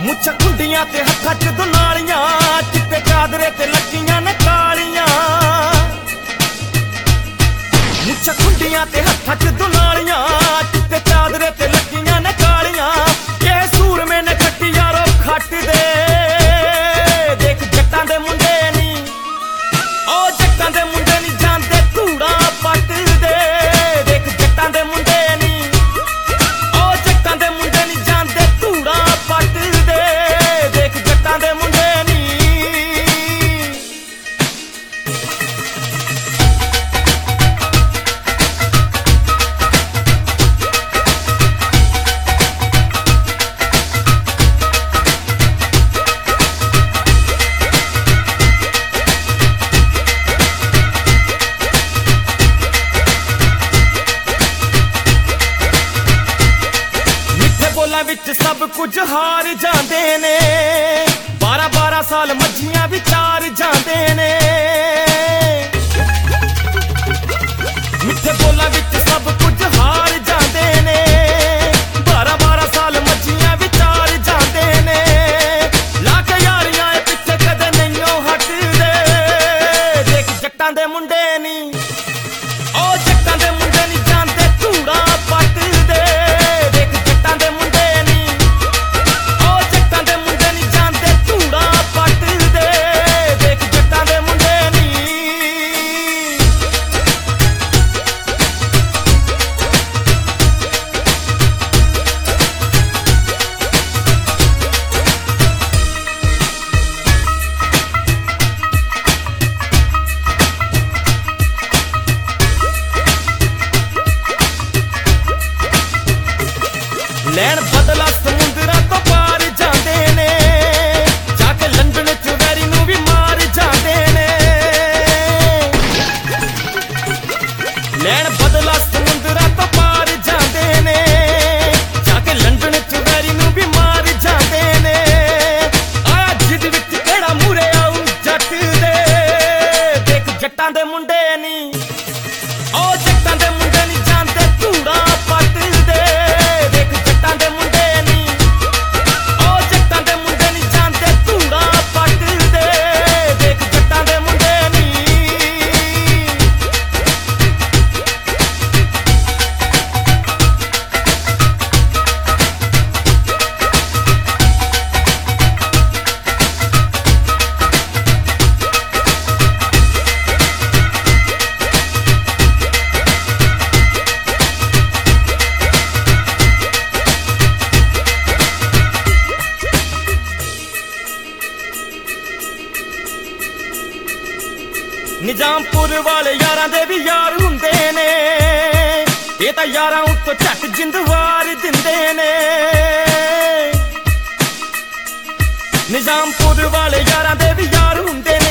ਮੁੱਛਾਂ ਖੁੰਡੀਆਂ ਤੇ ਹੱਥਾਂ 'ਚ ਦੁਨਾਲੀਆਂ, ਚਿੱਟੇ ਚਾਦਰੇ ਤੇ ਲੱਗੀਆਂ ਨੇ ਕਾਲੀਆਂ। ਮੁੱਛਾਂ ਖੁੰਡੀਆਂ ਤੇ ਹੱਥਾਂ 'ਚ ਦੁਨਾਲੀਆਂ, ਚਿੱਟੇ ਚਾਦਰੇ ਤੇ ਲੱਗੀਆਂ ਨੇ ਕਾਲੀਆਂ। ਇਹ ਸੂਰਮੇ ਨੇ ਖੱਟੀ ਯਾਰੋ ਖੱਟ ਦੇ, ਦੇਖ ਜੱਟਾਂ ਦੇ ਮੁੰਡੇ ਨੀ, ਉਹ ਜੱਟਾਂ ਦੇ ਮੁੰਡੇ ਨੀ ਜਾਂਦੇ ਧੂੜਾ ਪੱਟਦੇ। ਦੇਖ ਜੱਟਾਂ ਦੇ ਮੁੰਡੇ ਨੀ, ਉਹ ਜੱਟਾਂ ਦੇ ਮੁੰਡੇ ਨੀ ਜਾਂਦੇ ਧੂੜਾ ਪੱਟਦੇ। ਦੇਖ ਜੱਟਾਂ ਦੇ ਮੁੰਡੇ ਨੀ। ਬੋਲਾਂ ਵਿੱਚ ਸਭ ਕੁਝ ਹਾਰ ਜਾਂਦੇ ਨੇ, 12-12 ਸਾਲ ਮੱਝੀਆਂ ਵਿਚਾਰ ਜਾਂਦੇ ਨੇ। ਮਿੱਠੇ ਬੋਲਾਂ ਵਿੱਚ ਸਭ ਕੁਝ ਹਾਰ ਜਾਂਦੇ ਨੇ, 12-12 ਸਾਲ ਮੱਝੀਆਂ ਵਿਚਾਰ ਜਾਂਦੇ ਨੇ। ਲਾ ਕੇ ਯਾਰੀਆਂ ਇਹ ਪਿੱਛੇ ਕਦੇ ਨਹੀਂਓ ਹਟਦੇ। ਦੇਖ ਜੱਟਾਂ ਦੇ ਮੁੰਡੇ ਨੀ, ਉਹ ਜੱਟਾਂ ਦੇ ਮੁੰਡੇ ਨੀ ਜਾਂਦੇ ਧੂੜਾ ਪੱਟਦੇ। ਦੇਖ ਜੱਟਾਂ ਦੇ ਮੁੰਡੇ ਨੀ, ਉਹ ਜੱਟਾਂ ਦੇ ਮੁੰਡੇ ਨੀ ਜਾਂਦੇ ਧੂੜਾ ਪੱਟਦੇ। ਦੇਖ ਜੱਟਾਂ ਦੇ ਮੁੰਡੇ ਨੀ। ਲੈਣ ਬਦਲਾ ਸਮੁੰਦਰਾਂ ਤੋਂ ਪਾਰ ਜਾਂਦੇ ਨੇ, ਜਾ ਕੇ ਲੰਡਨ ਚ ਵੈਰੀ ਨੂੰ ਵੀ ਮਾਰ ਜਾਂਦੇ ਨੇ। ਲੈਣ ਬਦਲਾ ਸਮੁੰਦਰਾਂ ਤੋਂ ਪਾਰ ਜਾਂਦੇ ਨੇ, ਜਾ ਕੇ ਲੰਡਨ ਚ ਵੈਰੀ ਨੂੰ ਵੀ ਮਾਰ ਜਾਂਦੇ ਨੇ। ਆ ਜਿੱਦ ਵਿੱਚ ਕਿਹੜਾ ਮੂਰੇ ਆਉ ਜੱਟ ਦੇ। ਦੇਖ ਜੱਟਾਂ ਦੇ ਮੁੰਡੇ ਨੀ, ਉਹ ਜੱਟਾਂ ਦੇ ਮੁੰਡੇ ਨੀ ਜਾਂਦੇ ਧੂੜਾ ਪੱਟਦੇ। ਦੇਖ ਜੱਟਾਂ ਦੇ ਮੁੰਡੇ ਨੀ, ਉਹ ਜੱਟਾਂ ਦੇ ਮੁੰਡੇ ਨੀ ਜਾਂਦੇ ਧੂੜਾ ਪੱਟਦੇ। ਦੇਖ ਜੱਟਾਂ ਦੇ ਮੁੰਡੇ ਨੀ। ਨਿਜ਼ਾਮਪੁਰ ਵਾਲੇ ਯਾਰਾਂ ਦੇ ਵੀ ਯਾਰ ਹੁੰਦੇ ਨੇ, ਇਹ ਤਾਂ ਯਾਰਾਂ ਉੱਤੋਂ ਝੱਟ ਜਿੰਦਵਾਰ ਦਿੰਦੇ ਨੇ। ਨਿਜ਼ਾਮਪੁਰ ਵਾਲੇ ਯਾਰਾਂ ਦੇ ਵੀ ਯਾਰ ਹੁੰਦੇ ਨੇ,